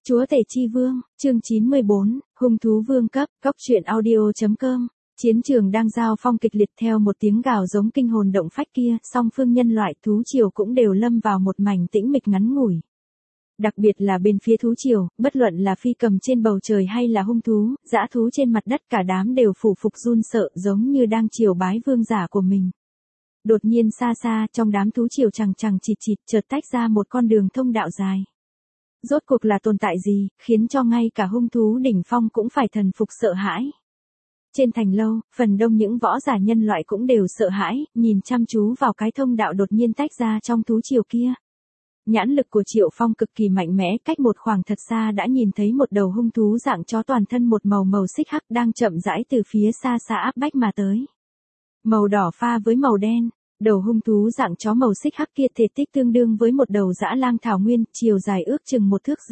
Chúa Tể Chi Vương, chương 94, hung thú vương cấp, cóc truyện audio.com. Chiến trường đang giao phong kịch liệt theo một tiếng gào giống kinh hồn động phách kia, song phương nhân loại thú triều cũng đều lâm vào một mảnh tĩnh mịch ngắn ngủi. Đặc biệt là bên phía thú triều, bất luận là phi cầm trên bầu trời hay là hung thú, dã thú trên mặt đất cả đám đều phủ phục run sợ giống như đang triều bái vương giả của mình. Đột nhiên xa xa trong đám thú triều chằng chằng chịt chịt chợt tách ra một con đường thông đạo dài. Rốt cuộc là tồn tại gì, khiến cho ngay cả hung thú đỉnh phong cũng phải thần phục sợ hãi. Trên thành lâu, phần đông những võ giả nhân loại cũng đều sợ hãi, nhìn chăm chú vào cái thông đạo đột nhiên tách ra trong thú triều kia. Nhãn lực của Triệu Phong cực kỳ mạnh mẽ, cách một khoảng thật xa đã nhìn thấy một đầu hung thú dạng chó toàn thân một màu màu xích hắc đang chậm rãi từ phía xa xa áp bách mà tới. Màu đỏ pha với màu đen. Đầu hung thú dạng chó màu xích hắc kia thể tích tương đương với một đầu dã lang thảo nguyên, chiều dài ước chừng 1,5 thước.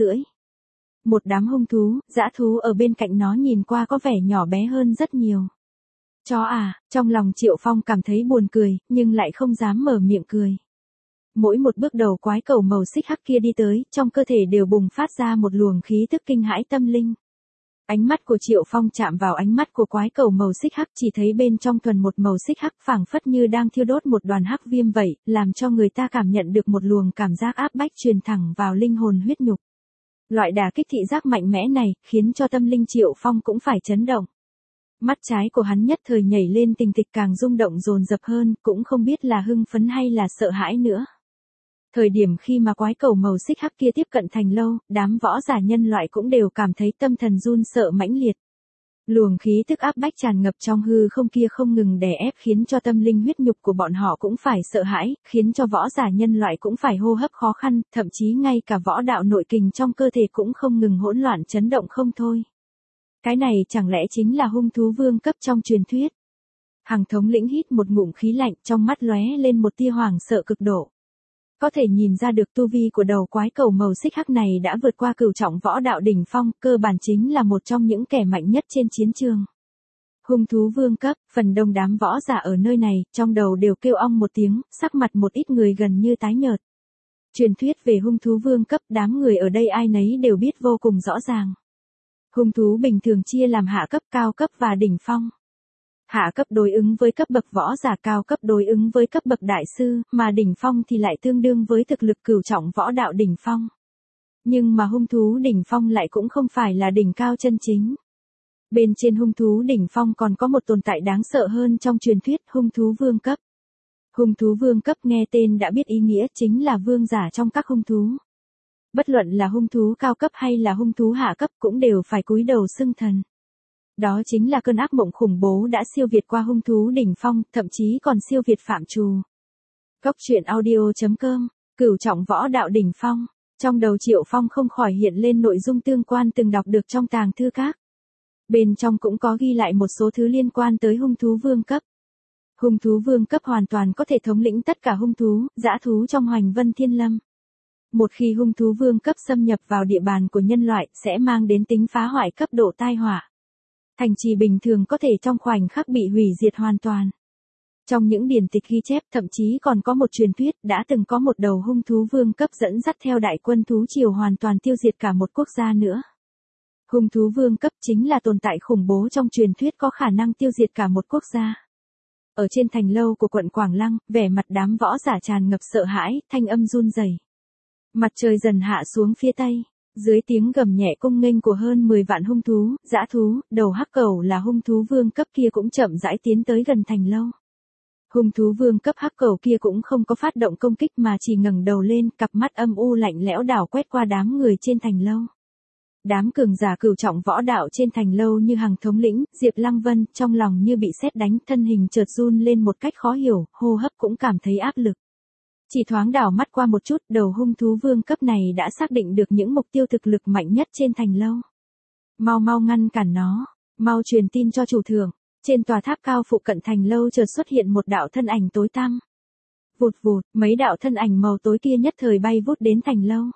Một đám hung thú, dã thú ở bên cạnh nó nhìn qua có vẻ nhỏ bé hơn rất nhiều. Chó à, trong lòng Triệu Phong cảm thấy buồn cười, nhưng lại không dám mở miệng cười. Mỗi một bước đầu quái cẩu màu xích hắc kia đi tới, trong cơ thể đều bùng phát ra một luồng khí tức kinh hãi tâm linh. Ánh mắt của Triệu Phong chạm vào ánh mắt của quái cẩu màu xích hắc, chỉ thấy bên trong thuần một màu xích hắc phảng phất như đang thiêu đốt một đoàn hắc viêm vậy, làm cho người ta cảm nhận được một luồng cảm giác áp bách truyền thẳng vào linh hồn huyết nhục. Loại đả kích thị giác mạnh mẽ này, khiến cho tâm linh Triệu Phong cũng phải chấn động. Mắt trái của hắn nhất thời nhảy lên tình tịch càng rung động dồn dập hơn, cũng không biết là hưng phấn hay là sợ hãi nữa. Thời điểm khi mà quái cẩu màu xích hắc kia tiếp cận thành lâu, đám võ giả nhân loại cũng đều cảm thấy tâm thần run sợ mãnh liệt. Luồng khí tức áp bách tràn ngập trong hư không kia không ngừng đè ép khiến cho tâm linh huyết nhục của bọn họ cũng phải sợ hãi, khiến cho võ giả nhân loại cũng phải hô hấp khó khăn, thậm chí ngay cả võ đạo nội kình trong cơ thể cũng không ngừng hỗn loạn chấn động không thôi. Cái này chẳng lẽ chính là hung thú vương cấp trong truyền thuyết? Hằng thống lĩnh hít một ngụm khí lạnh, trong mắt lóe lên một tia hoảng sợ cực độ. Có thể nhìn ra được tu vi của đầu quái cẩu màu xích hắc này đã vượt qua cửu trọng võ đạo đỉnh phong, cơ bản chính là một trong những kẻ mạnh nhất trên chiến trường. Hung thú vương cấp, phần đông đám võ giả ở nơi này, trong đầu đều kêu ong một tiếng, sắc mặt một ít người gần như tái nhợt. Truyền thuyết về hung thú vương cấp, đám người ở đây ai nấy đều biết vô cùng rõ ràng. Hung thú bình thường chia làm hạ cấp, cao cấp và đỉnh phong. Hạ cấp đối ứng với cấp bậc võ giả, cao cấp đối ứng với cấp bậc đại sư, mà đỉnh phong thì lại tương đương với thực lực cửu trọng võ đạo đỉnh phong. Nhưng mà hung thú đỉnh phong lại cũng không phải là đỉnh cao chân chính. Bên trên hung thú đỉnh phong còn có một tồn tại đáng sợ hơn trong truyền thuyết, hung thú vương cấp. Hung thú vương cấp nghe tên đã biết ý nghĩa, chính là vương giả trong các hung thú. Bất luận là hung thú cao cấp hay là hung thú hạ cấp cũng đều phải cúi đầu xưng thần. Đó chính là cơn ác mộng khủng bố đã siêu việt qua hung thú đỉnh phong, thậm chí còn siêu việt phạm trù. Cóc truyện audio.com, cửu trọng võ đạo đỉnh phong. Trong đầu Triệu Phong không khỏi hiện lên nội dung tương quan từng đọc được trong tàng thư các. Bên trong cũng có ghi lại một số thứ liên quan tới hung thú vương cấp. Hung thú vương cấp hoàn toàn có thể thống lĩnh tất cả hung thú, dã thú trong Hoành Vân Thiên Lâm. Một khi hung thú vương cấp xâm nhập vào địa bàn của nhân loại, sẽ mang đến tính phá hoại cấp độ tai họa. Thành trì bình thường có thể trong khoảnh khắc bị hủy diệt hoàn toàn. Trong những điển tịch ghi chép thậm chí còn có một truyền thuyết đã từng có một đầu hung thú vương cấp dẫn dắt theo đại quân thú triều hoàn toàn tiêu diệt cả một quốc gia nữa. Hung thú vương cấp chính là tồn tại khủng bố trong truyền thuyết có khả năng tiêu diệt cả một quốc gia. Ở trên thành lâu của quận Quảng Lăng, vẻ mặt đám võ giả tràn ngập sợ hãi, thanh âm run rẩy. Mặt trời dần hạ xuống phía tây. Dưới tiếng gầm nhẹ cung nghênh của hơn 10 vạn hung thú, dã thú, đầu hắc cẩu là hung thú vương cấp kia cũng chậm rãi tiến tới gần thành lâu. Hung thú vương cấp hắc cẩu kia cũng không có phát động công kích mà chỉ ngẩng đầu lên, cặp mắt âm u lạnh lẽo đảo quét qua đám người trên thành lâu. Đám cường giả cửu trọng võ đạo trên thành lâu như Hằng thống lĩnh, Diệp Lăng Vân, trong lòng như bị sét đánh, thân hình chợt run lên một cách khó hiểu, hô hấp cũng cảm thấy áp lực. Chỉ thoáng đảo mắt qua một chút, đầu hung thú vương cấp này đã xác định được những mục tiêu thực lực mạnh nhất trên thành lâu. Mau mau ngăn cản nó, mau truyền tin cho chủ thượng. Trên tòa tháp cao phụ cận thành lâu chợt xuất hiện một đạo thân ảnh tối tăm. Vụt vụt, mấy đạo thân ảnh màu tối kia nhất thời bay vút đến thành lâu.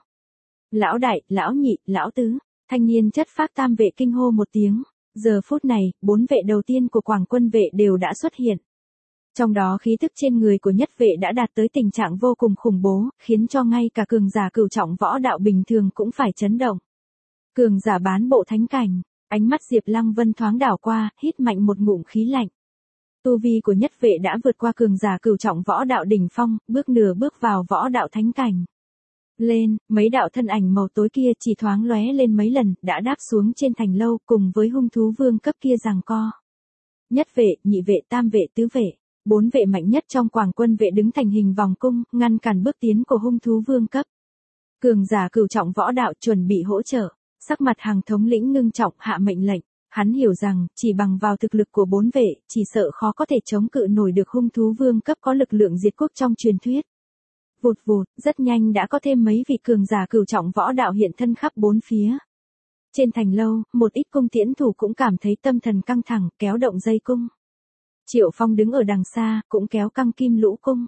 Lão đại, lão nhị, lão tứ, thanh niên chất phác tam vệ kinh hô một tiếng. Giờ phút này, 4 vệ đầu tiên của Quảng Quân vệ đều đã xuất hiện. Trong đó khí tức trên người của nhất vệ đã đạt tới tình trạng vô cùng khủng bố, khiến cho ngay cả cường giả cửu trọng võ đạo bình thường cũng phải chấn động. Cường giả bán bộ thánh cảnh, ánh mắt Diệp Lăng Vân thoáng đảo qua, hít mạnh một ngụm khí lạnh. Tu vi của nhất vệ đã vượt qua cường giả cửu trọng võ đạo đỉnh phong, nửa bước vào võ đạo thánh cảnh. Lên, mấy đạo thân ảnh màu tối kia chỉ thoáng lóe lên mấy lần, đã đáp xuống trên thành lâu cùng với hung thú vương cấp kia giằng co. Nhất vệ, nhị vệ, tam vệ, tứ vệ, 4 vệ mạnh nhất trong quảng quân vệ đứng thành hình vòng cung, ngăn cản bước tiến của hung thú vương cấp. Cường giả cửu trọng võ đạo chuẩn bị hỗ trợ, sắc mặt Hàng thống lĩnh ngưng trọng hạ mệnh lệnh. Hắn hiểu rằng, chỉ bằng vào thực lực của 4 vệ, chỉ sợ khó có thể chống cự nổi được hung thú vương cấp có lực lượng diệt quốc trong truyền thuyết. Vụt vụt, rất nhanh đã có thêm mấy vị cường giả cửu trọng võ đạo hiện thân khắp bốn phía. Trên thành lâu, một ít cung tiễn thủ cũng cảm thấy tâm thần căng thẳng, kéo động dây cung. Triệu Phong đứng ở đằng xa, cũng kéo căng kim lũ cung.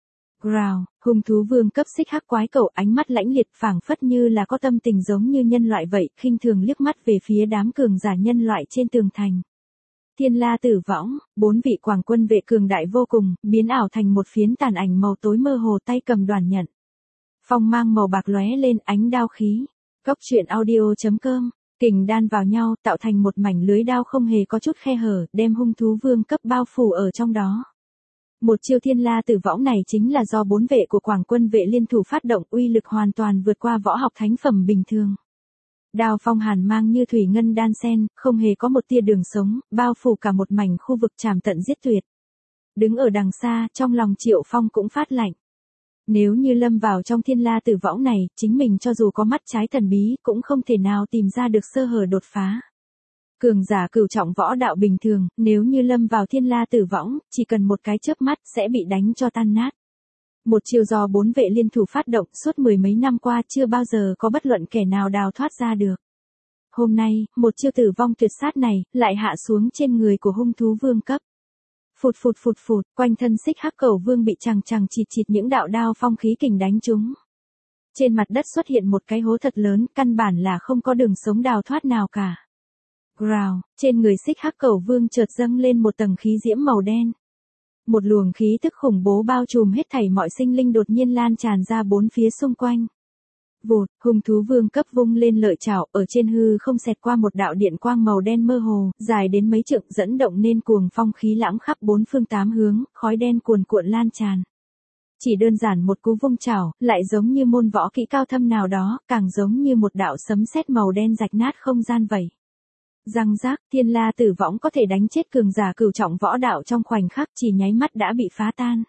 Growl, hung thú vương cấp xích hắc quái cẩu ánh mắt lãnh liệt phảng phất như là có tâm tình giống như nhân loại vậy, khinh thường liếc mắt về phía đám cường giả nhân loại trên tường thành. Thiên La Tử Võng, 4 vị quảng quân vệ cường đại vô cùng, biến ảo thành một phiến tàn ảnh màu tối mơ hồ tay cầm đoàn nhận. Phong mang màu bạc lóe lên ánh đao khí. Cốc truyện audio.com, kình đan vào nhau tạo thành một mảnh lưới đao không hề có chút khe hở, đem hung thú vương cấp bao phủ ở trong đó. Một chiêu Thiên La Tử Võng này chính là do 4 vệ của quảng quân vệ liên thủ phát động, uy lực hoàn toàn vượt qua võ học thánh phẩm bình thường. Đao phong hàn mang như thủy ngân đan sen, không hề có một tia đường sống, bao phủ cả một mảnh khu vực trảm tận giết tuyệt. Đứng ở đằng xa, trong lòng Triệu Phong cũng phát lạnh. Nếu như lâm vào trong Thiên La Tử Võng này, chính mình cho dù có mắt trái thần bí, cũng không thể nào tìm ra được sơ hở đột phá. Cường giả cửu trọng võ đạo bình thường, nếu như lâm vào Thiên La Tử Võng, chỉ cần một cái chớp mắt sẽ bị đánh cho tan nát. Một chiêu do 4 vệ liên thủ phát động suốt 10 mấy năm qua chưa bao giờ có bất luận kẻ nào đào thoát ra được. Hôm nay, một chiêu tử vong tuyệt sát này, lại hạ xuống trên người của hung thú vương cấp. Phụt phụt phụt phụt, quanh thân xích hắc cẩu vương bị chằng chằng chịt chịt những đạo đao phong khí kình đánh trúng. Trên mặt đất xuất hiện một cái hố thật lớn, căn bản là không có đường sống đào thoát nào cả. Growl, trên người xích hắc cẩu vương chợt dâng lên một tầng khí diễm màu đen. Một luồng khí tức khủng bố bao trùm hết thảy mọi sinh linh đột nhiên lan tràn ra bốn phía xung quanh. Vụt, hung thú vương cấp vung lên lợi chảo, ở trên hư không xẹt qua một đạo điện quang màu đen mơ hồ, dài đến mấy trượng, dẫn động nên cuồng phong khí lãng khắp bốn phương tám hướng, khói đen cuồn cuộn lan tràn. Chỉ đơn giản một cú vung chảo, lại giống như môn võ kỹ cao thâm nào đó, càng giống như một đạo sấm sét màu đen rạch nát không gian vậy. Răng rác, Thiên La Tử Võng có thể đánh chết cường giả cửu trọng võ đạo trong khoảnh khắc, chỉ nháy mắt đã bị phá tan.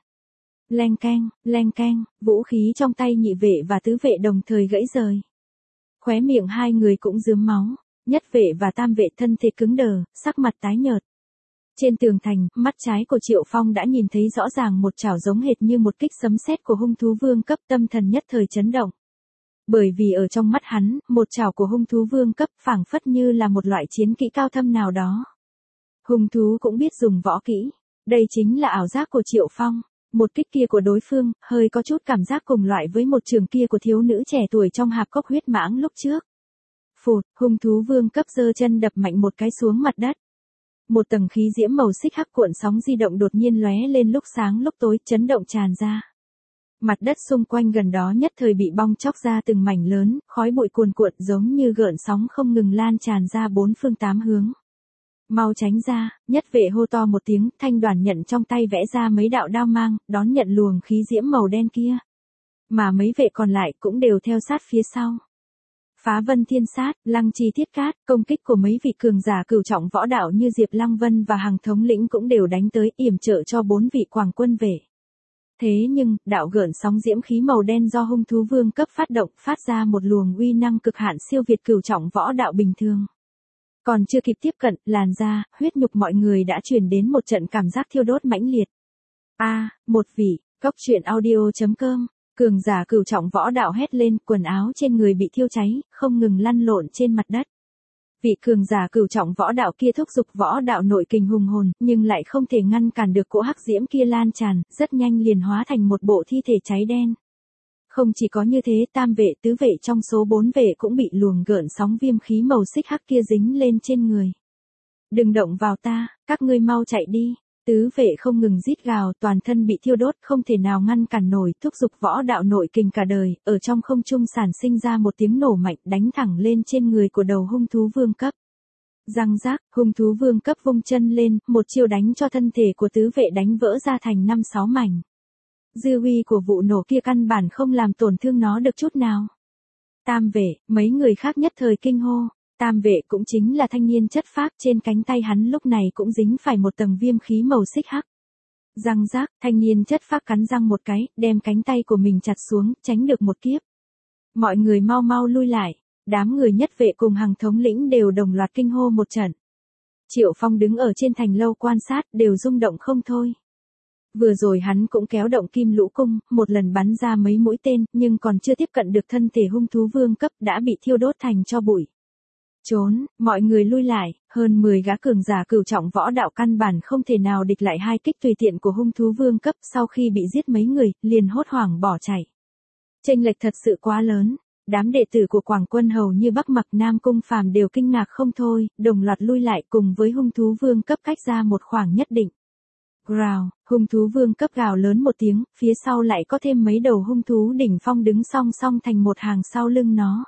Leng keng, vũ khí trong tay nhị vệ và tứ vệ đồng thời gãy rời. Khóe miệng hai người cũng rướm máu, nhất vệ và tam vệ thân thể cứng đờ, sắc mặt tái nhợt. Trên tường thành, mắt trái của Triệu Phong đã nhìn thấy rõ ràng một chảo giống hệt như một kích sấm sét của hung thú vương cấp, tâm thần nhất thời chấn động. Bởi vì ở trong mắt hắn, một chảo của hung thú vương cấp phảng phất như là một loại chiến kỹ cao thâm nào đó. Hung thú cũng biết dùng võ kỹ. Đây chính là ảo giác của Triệu Phong. Một kích kia của đối phương, hơi có chút cảm giác cùng loại với một trường kia của thiếu nữ trẻ tuổi trong hạp cốc huyết mãng lúc trước. Phụt, hung thú vương cấp giơ chân đập mạnh một cái xuống mặt đất. Một tầng khí diễm màu xích hắc cuộn sóng di động đột nhiên lóe lên lúc sáng lúc tối, chấn động tràn ra. Mặt đất xung quanh gần đó nhất thời bị bong chóc ra từng mảnh lớn, khói bụi cuồn cuộn giống như gợn sóng không ngừng lan tràn ra bốn phương tám hướng. Mau tránh ra, nhất vệ hô to một tiếng, thanh đoàn nhận trong tay vẽ ra mấy đạo đao mang, đón nhận luồng khí diễm màu đen kia. Mà mấy vệ còn lại cũng đều theo sát phía sau. Phá vân thiên sát, lăng trì thiết cát, công kích của mấy vị cường giả cửu trọng võ đạo như Diệp Lăng Vân và Hàng thống lĩnh cũng đều đánh tới, yểm trợ cho 4 vị quảng quân vệ. Thế nhưng, đạo gợn sóng diễm khí màu đen do hung thú vương cấp phát động, phát ra một luồng uy năng cực hạn siêu việt cửu trọng võ đạo bình thường. Còn chưa kịp tiếp cận, làn da, huyết nhục mọi người đã truyền đến một trận cảm giác thiêu đốt mãnh liệt. Một vị, Cốc truyện audio.com, cường giả cửu trọng võ đạo hét lên, quần áo trên người bị thiêu cháy, không ngừng lăn lộn trên mặt đất. Vị cường giả cửu trọng võ đạo kia thúc giục võ đạo nội kình hùng hồn, nhưng lại không thể ngăn cản được cỗ hắc diễm kia lan tràn, rất nhanh liền hóa thành một bộ thi thể cháy đen. Không chỉ có như thế, tam vệ tứ vệ trong số 4 vệ cũng bị luồng gợn sóng viêm khí màu xích hắc kia dính lên trên người. Đừng động vào ta, các ngươi mau chạy đi. Tứ vệ không ngừng rít gào, toàn thân bị thiêu đốt, không thể nào ngăn cản nổi, thúc giục võ đạo nội kình cả đời, ở trong không trung sản sinh ra một tiếng nổ mạnh, đánh thẳng lên trên người của đầu hung thú vương cấp. Răng rác, hung thú vương cấp vung chân lên, một chiêu đánh cho thân thể của tứ vệ đánh vỡ ra thành 5-6 mảnh. Dư uy của vụ nổ kia căn bản không làm tổn thương nó được chút nào. Tam vệ, mấy người khác nhất thời kinh hô. Tam vệ cũng chính là thanh niên chất phác, trên cánh tay hắn lúc này cũng dính phải một tầng viêm khí màu xích hắc. Răng rác, thanh niên chất phác cắn răng một cái, đem cánh tay của mình chặt xuống, tránh được một kiếp. Mọi người mau mau lui lại, đám người nhất vệ cùng hàng thống lĩnh đều đồng loạt kinh hô một trận. Triệu Phong đứng ở trên thành lâu quan sát, đều rung động không thôi. Vừa rồi hắn cũng kéo động kim lũ cung, một lần bắn ra mấy mũi tên, nhưng còn chưa tiếp cận được thân thể hung thú vương cấp đã bị thiêu đốt thành tro bụi. Trốn, mọi người lui lại, hơn 10 gã cường giả cửu trọng võ đạo căn bản không thể nào địch lại hai kích tùy tiện của hung thú vương cấp, sau khi bị giết mấy người, liền hốt hoảng bỏ chạy. Chênh lệch thật sự quá lớn, đám đệ tử của Quảng Quân hầu như Bắc Mặc Nam Cung Phàm đều kinh ngạc không thôi, đồng loạt lui lại cùng với hung thú vương cấp cách ra một khoảng nhất định. Gào, hung thú vương cấp gào lớn một tiếng, phía sau lại có thêm mấy đầu hung thú đỉnh phong đứng song song thành một hàng sau lưng nó.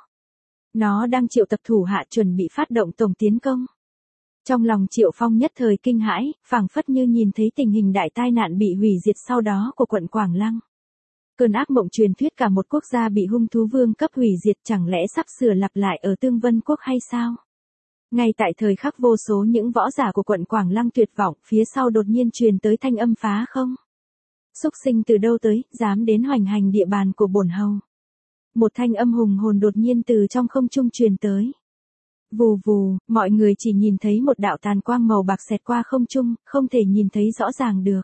Nó đang triệu tập thủ hạ chuẩn bị phát động tổng tiến công. Trong lòng Triệu Phong nhất thời kinh hãi, phảng phất như nhìn thấy tình hình đại tai nạn bị hủy diệt sau đó của quận Quảng Lăng. Cơn ác mộng truyền thuyết cả một quốc gia bị hung thú vương cấp hủy diệt chẳng lẽ sắp sửa lặp lại ở Tương Vân Quốc hay sao? Ngay tại thời khắc vô số những võ giả của quận Quảng Lăng tuyệt vọng, phía sau đột nhiên truyền tới thanh âm phá không. Xúc sinh từ đâu tới, dám đến hoành hành địa bàn của bổn hầu. Một thanh âm hùng hồn đột nhiên từ trong không trung truyền tới. Vù vù, mọi người chỉ nhìn thấy một đạo tàn quang màu bạc xẹt qua không trung, không thể nhìn thấy rõ ràng được.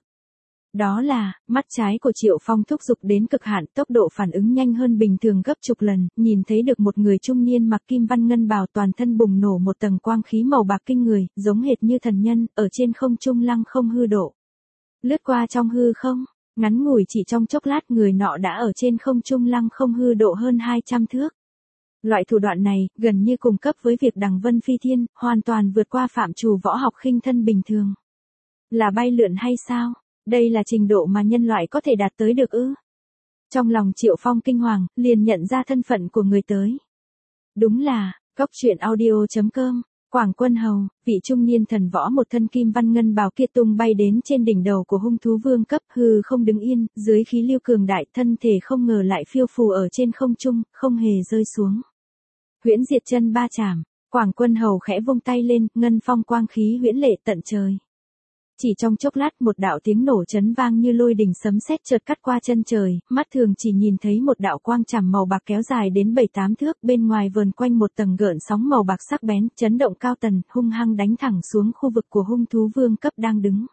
Đó là, mắt trái của Triệu Phong thúc giục đến cực hạn, tốc độ phản ứng nhanh hơn bình thường gấp chục lần, nhìn thấy được một người trung niên mặc kim văn ngân bào toàn thân bùng nổ một tầng quang khí màu bạc kinh người, giống hệt như thần nhân, ở trên không trung lăng không hư độ. Lướt qua trong hư không, ngắn ngủi chỉ trong chốc lát người nọ đã ở trên không trung lăng không hư độ hơn 200 thước. Loại thủ đoạn này, gần như cùng cấp với việc đằng vân phi thiên, hoàn toàn vượt qua phạm trù võ học khinh thân bình thường. Là bay lượn hay sao? Đây là trình độ mà nhân loại có thể đạt tới được ư? Trong lòng Triệu Phong kinh hoàng, liền nhận ra thân phận của người tới. Đúng là, coctruyện.audio.com, Quảng Quân hầu, vị trung niên thần võ một thân kim văn ngân bào kia tung bay đến trên đỉnh đầu của hung thú vương cấp, hư không đứng yên, dưới khí lưu cường đại, thân thể không ngờ lại phiêu phù ở trên không trung, không hề rơi xuống. Huyễn diệt chân ba chảm, Quảng Quân hầu khẽ vung tay lên, ngân phong quang khí huyễn lệ tận trời. Chỉ trong chốc lát một đạo tiếng nổ chấn vang như lôi đình sấm sét chợt cắt qua chân trời, mắt thường chỉ nhìn thấy một đạo quang chảm màu bạc kéo dài đến 7-8 thước, bên ngoài vờn quanh một tầng gợn sóng màu bạc sắc bén, chấn động cao tần, hung hăng đánh thẳng xuống khu vực của hung thú vương cấp đang đứng.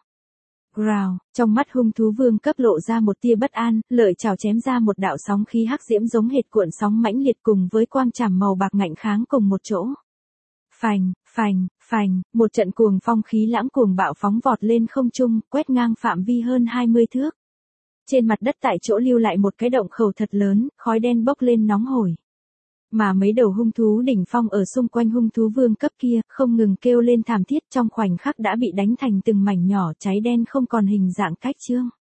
Rào, trong mắt hung thú vương cấp lộ ra một tia bất an, lợi chảo chém ra một đạo sóng khí hắc diễm giống hệt cuộn sóng mãnh liệt cùng với quang chảm màu bạc ngạnh kháng cùng một chỗ. Phành, phành, phành, một trận cuồng phong khí lãng cuồng bạo phóng vọt lên không trung, quét ngang phạm vi hơn 20 thước. Trên mặt đất tại chỗ lưu lại một cái động khẩu thật lớn, khói đen bốc lên nóng hổi. Mà mấy đầu hung thú đỉnh phong ở xung quanh hung thú vương cấp kia, không ngừng kêu lên thảm thiết, trong khoảnh khắc đã bị đánh thành từng mảnh nhỏ cháy đen không còn hình dạng cách chương.